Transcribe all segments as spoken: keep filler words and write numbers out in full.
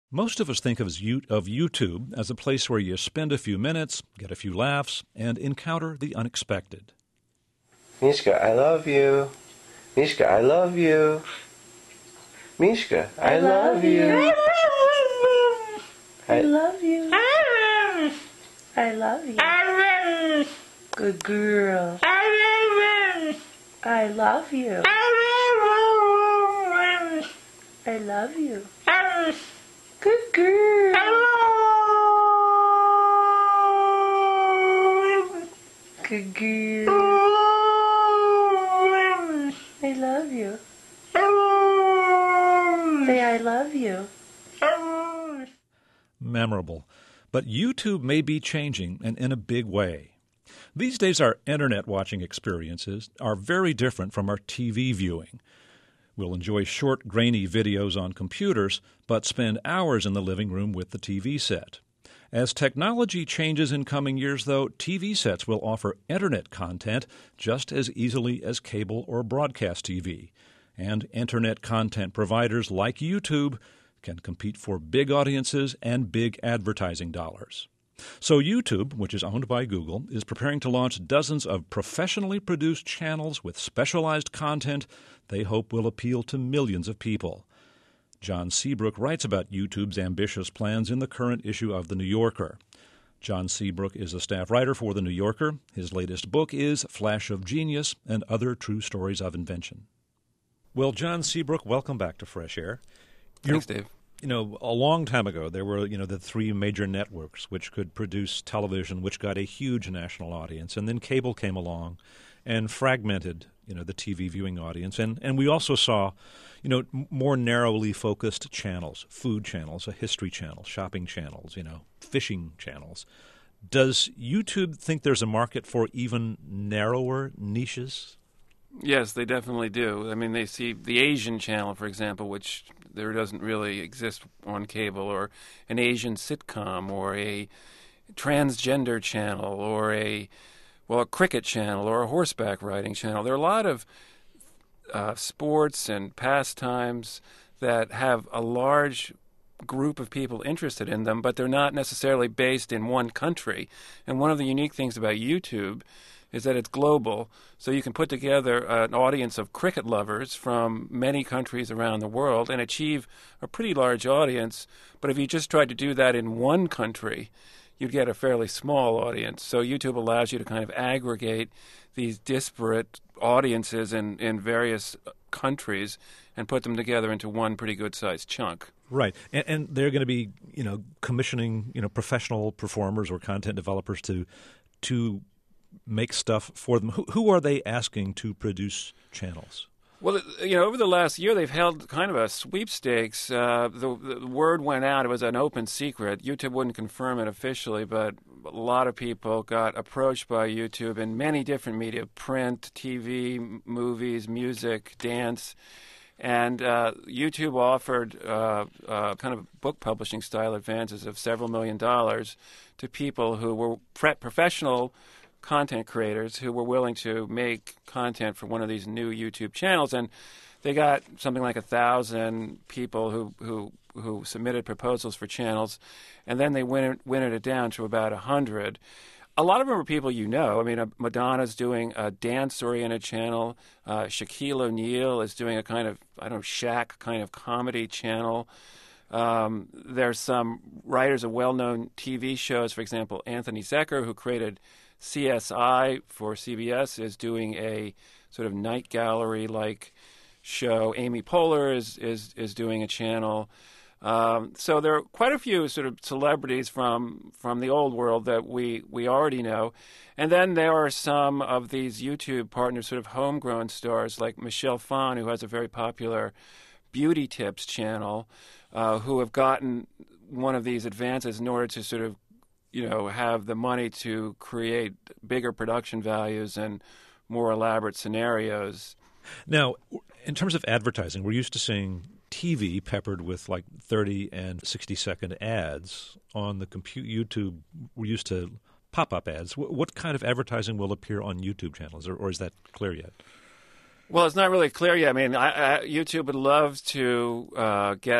Most of us think of, as you, of YouTube as a place where you spend a few minutes, get a few laughs, and encounter the unexpected. Mishka, I love you. Mishka, I love you. Mishka, I, I love, love you. you. I love you. I love you. Good girl. I love you. I love you. Good girl. Good girl. I love you. Say I love you. Memorable. But YouTube may be changing, and in a big way. These days, our Internet watching experiences are very different from our T V viewing. We'll enjoy short, grainy videos on computers, but spend hours in the living room with the T V set. As technology changes in coming years, though, T V sets will offer Internet content just as easily as cable or broadcast T V. And Internet content providers like YouTube can compete for big audiences and big advertising dollars. So YouTube, which is owned by Google, is preparing to launch dozens of professionally produced channels with specialized content they hope will appeal to millions of people. John Seabrook writes about YouTube's ambitious plans in the current issue of The New Yorker. John Seabrook is a staff writer for The New Yorker. His latest book is Flash of Genius and Other True Stories of Invention. Well, John Seabrook, welcome back to Fresh Air. Thanks, Dave. You know, a long time ago, there were, you know, the three major networks which could produce television, which got a huge national audience. And then cable came along and fragmented, you know, the T V viewing audience. And, and we also saw, you know, more narrowly focused channels, food channels, a history channel, shopping channels, you know, fishing channels. Does YouTube think there's a market for even narrower niches? Yes, they definitely do. I mean, they see the Asian channel, for example, which there doesn't really exist on cable, or an Asian sitcom, or a transgender channel, or a, well, a cricket channel, or a horseback riding channel. There are a lot of uh, sports and pastimes that have a large group of people interested in them, but they're not necessarily based in one country. And one of the unique things about YouTube is that it's global, so you can put together an audience of cricket lovers from many countries around the world and achieve a pretty large audience. But if you just tried to do that in one country, you'd get a fairly small audience. So YouTube allows you to kind of aggregate these disparate audiences in, in various countries and put them together into one pretty good-sized chunk. Right, and, and they're going to be, you know, commissioning, you know, professional performers or content developers to to make stuff for them. Who, who are they asking to produce channels? Well, you know, over the last year, they've held kind of a sweepstakes. Uh, the, the word went out. It was an open secret. YouTube wouldn't confirm it officially, but a lot of people got approached by YouTube in many different media, print, T V, m- movies, music, dance. And uh, YouTube offered uh, uh, kind of book publishing style advances of several million dollars to people who were pre- professional content creators who were willing to make content for one of these new YouTube channels. And they got something like a thousand people who, who, who submitted proposals for channels, and then they wintered, wintered it down to about a hundred. A lot of them are people you know. I mean, uh, Madonna's doing a dance-oriented channel. Uh, Shaquille O'Neal is doing a kind of, I don't know, Shaq kind of comedy channel. Um, there's some writers of well-known T V shows. For example, Anthony Zecker, who created C S I for C B S, is doing a sort of night gallery-like show. Amy Poehler is, is, is doing a channel. Um, so there are quite a few sort of celebrities from from the old world that we, we already know. And then there are some of these YouTube partners, sort of homegrown stars like Michelle Phan, who has a very popular beauty tips channel, uh, who have gotten one of these advances in order to sort of, you know, have the money to create bigger production values and more elaborate scenarios. Now, in terms of advertising, we're used to seeing T V peppered with like thirty and sixty second ads. On the compu- YouTube, we're used to pop-up ads. W- what kind of advertising will appear on YouTube channels, or, or is that clear yet? Well, it's not really clear yet. I mean, I, I, YouTube would love to uh, get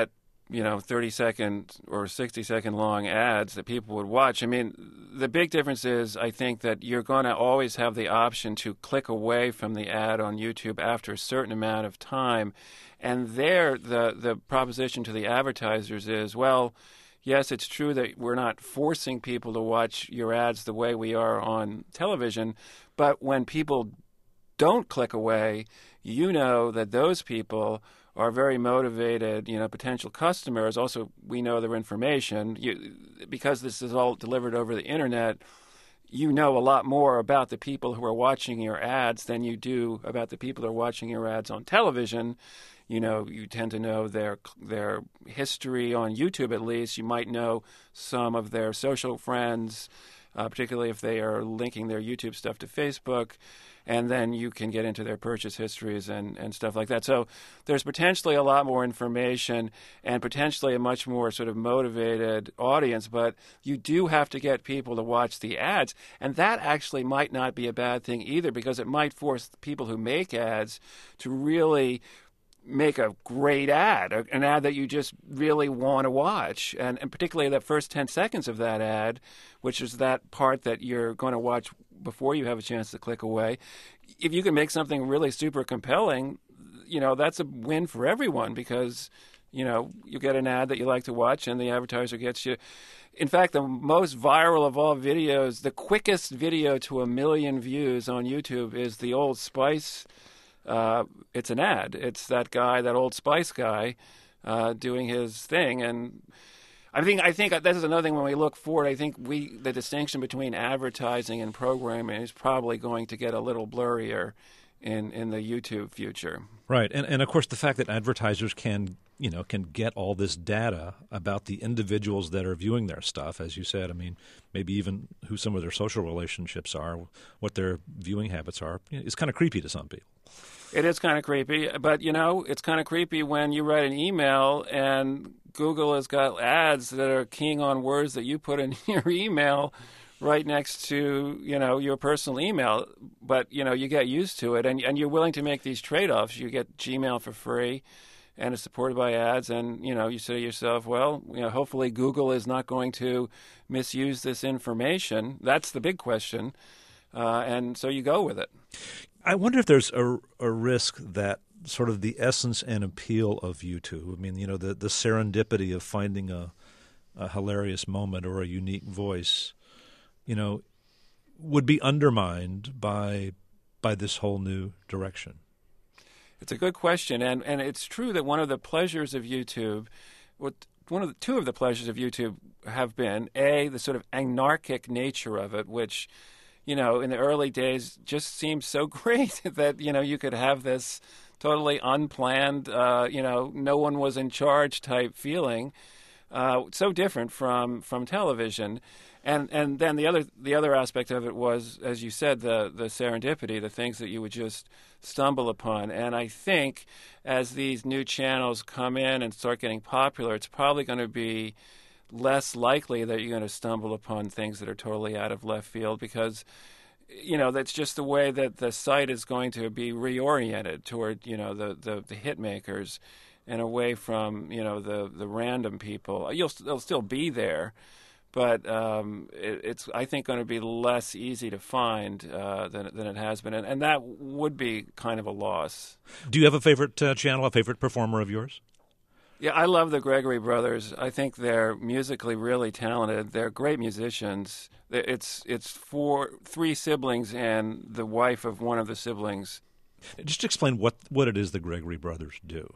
you know, thirty second or sixty second long ads that people would watch. I mean, the big difference is I think that you're going to always have the option to click away from the ad on YouTube after a certain amount of time. And there, the, the proposition to the advertisers is, well, yes, it's true that we're not forcing people to watch your ads the way we are on television, but when people don't click away, you know that those people are very motivated, you know, potential customers. Also, we know their information. You, because this is all delivered over the internet, you know a lot more about the people who are watching your ads than you do about the people who are watching your ads on television. You know, you tend to know their their history on YouTube at least. You might know some of their social friends, uh, particularly if they are linking their YouTube stuff to Facebook. And then you can get into their purchase histories and, and stuff like that. So there's potentially a lot more information and potentially a much more sort of motivated audience. But you do have to get people to watch the ads. And that actually might not be a bad thing either, because it might force people who make ads to really make a great ad, an ad that you just really want to watch. And, and particularly that first ten seconds of that ad, which is that part that you're going to watch before you have a chance to click away. If you can make something really super compelling, you know, that's a win for everyone, because, you know, you get an ad that you like to watch and the advertiser gets you. In fact, the most viral of all videos, the quickest video to a million views on YouTube is the Old Spice. Uh, it's an ad. It's that guy, that Old Spice guy, uh, doing his thing. And I think I think this is another thing when we look forward. I think we the distinction between advertising and programming is probably going to get a little blurrier in, in the YouTube future. Right, and and of course the fact that advertisers can you know can get all this data about the individuals that are viewing their stuff, as you said. I mean, maybe even who some of their social relationships are, what their viewing habits are. It's kind of creepy to some people. It is kind of creepy, but, you know, it's kind of creepy when you write an email and Google has got ads that are keying on words that you put in your email right next to, you know, your personal email. But, you know, you get used to it, and and you're willing to make these trade-offs. You get Gmail for free, and it's supported by ads, and, you know, you say to yourself, well, you know, hopefully Google is not going to misuse this information. That's the big question, uh, and so you go with it. I wonder if there's a, a risk that sort of the essence and appeal of YouTube, I mean, you know, the, the serendipity of finding a, a hilarious moment or a unique voice, you know, would be undermined by by this whole new direction. It's a good question, and and it's true that one of the pleasures of YouTube, what one of the two of the pleasures of YouTube have been, A, the sort of anarchic nature of it, which, you know, in the early days just seemed so great that, you know, you could have this totally unplanned, uh, you know, no one was in charge type feeling, uh, so different from, from television. And and then the other the other aspect of it was, as you said, the, the serendipity, the things that you would just stumble upon. And I think as these new channels come in and start getting popular, it's probably going to be less likely that you're going to stumble upon things that are totally out of left field, because, you know, that's just the way that the site is going to be reoriented toward, you know, the, the, the hit makers and away from, you know, the, the random people. You'll they'll still be there, but um, it, it's, I think, going to be less easy to find uh, than, than it has been. And, and that would be kind of a loss. Do you have a favorite uh, channel, a favorite performer of yours? Yeah, I love the Gregory Brothers. I think they're musically really talented. They're great musicians. It's it's four, three siblings and the wife of one of the siblings. Just explain what, what it is the Gregory Brothers do.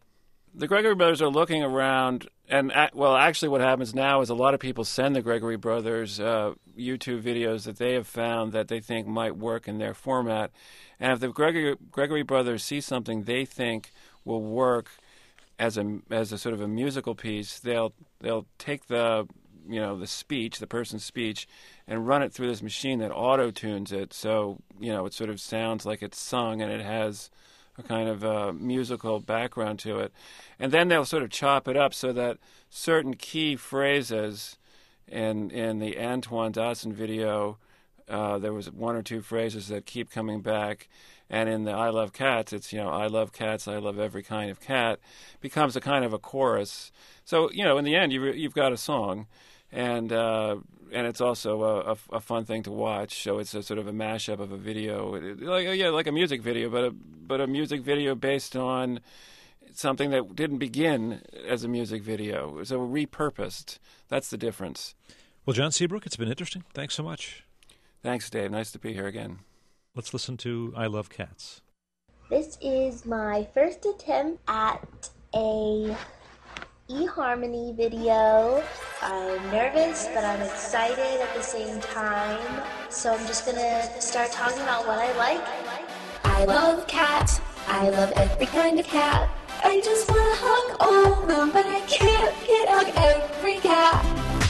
The Gregory Brothers are looking around, and, well, actually what happens now is a lot of people send the Gregory Brothers uh, YouTube videos that they have found that they think might work in their format. And if the Gregory, Gregory Brothers see something they think will work as a as a sort of a musical piece, they'll they'll take the you know the speech, the person's speech, and run it through this machine that auto tunes it, so you know it sort of sounds like it's sung and it has a kind of a musical background to it, and then they'll sort of chop it up so that certain key phrases in in the Antoine Dodson video, uh, there was one or two phrases that keep coming back. And in the I Love Cats, it's, you know, I love cats, I love every kind of cat, becomes a kind of a chorus. So, you know, in the end, you've, you've got a song, and uh, and it's also a, a, a fun thing to watch. So it's a sort of a mashup of a video, it, like yeah, like a music video, but a, but a music video based on something that didn't begin as a music video. So repurposed. That's the difference. Well, John Seabrook, it's been interesting. Thanks so much. Thanks, Dave. Nice to be here again. Let's listen to I Love Cats. This is my first attempt at a eHarmony video. I'm nervous, but I'm excited at the same time. So I'm just gonna start talking about what I like. I love cats. I love every kind of cat. I just wanna hug all of them, but I can't can't hug every cat.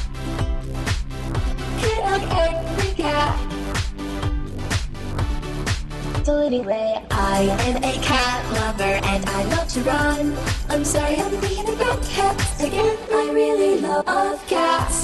Can't hug every cat. So anyway, I am a cat lover and I love to run. I'm sorry, I'm thinking about cats again. I really love cats.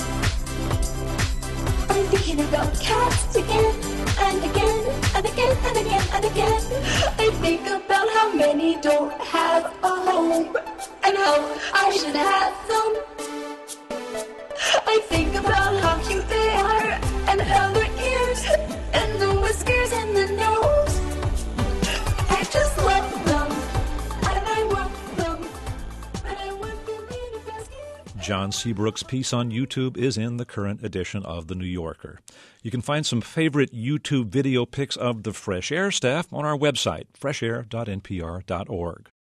I'm thinking about cats again and again and again and again and again. I think about how many don't have a home and how I should have them. I think about how cute they are and how their ears and the whiskers and the nose. I just love them, and I want them, and I want them in a basket. John Seabrook's piece on YouTube is in the current edition of The New Yorker. You can find some favorite YouTube video pics of the Fresh Air staff on our website, fresh air dot n p r dot org.